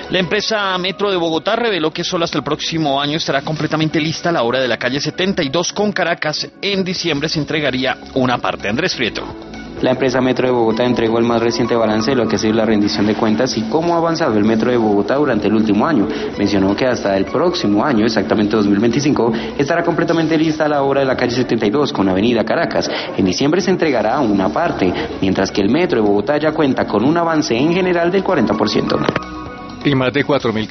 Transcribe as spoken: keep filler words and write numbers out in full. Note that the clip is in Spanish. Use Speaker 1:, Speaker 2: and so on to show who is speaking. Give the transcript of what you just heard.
Speaker 1: La empresa Metro de Bogotá reveló que solo hasta el próximo año estará completamente lista la obra de la calle setenta y dos con Caracas. En diciembre se entregaría una parte. Andrés Prieto.
Speaker 2: La empresa Metro de Bogotá entregó el más reciente balance de lo que ha sido la rendición de cuentas y cómo ha avanzado el Metro de Bogotá durante el último año. Mencionó que hasta el próximo año, exactamente dos mil veinticinco, estará completamente lista la obra de la calle setenta y dos con Avenida Caracas. En diciembre se entregará una parte, mientras que el Metro de Bogotá ya cuenta con un avance en general del cuarenta por ciento.
Speaker 3: Y más de cuatro mil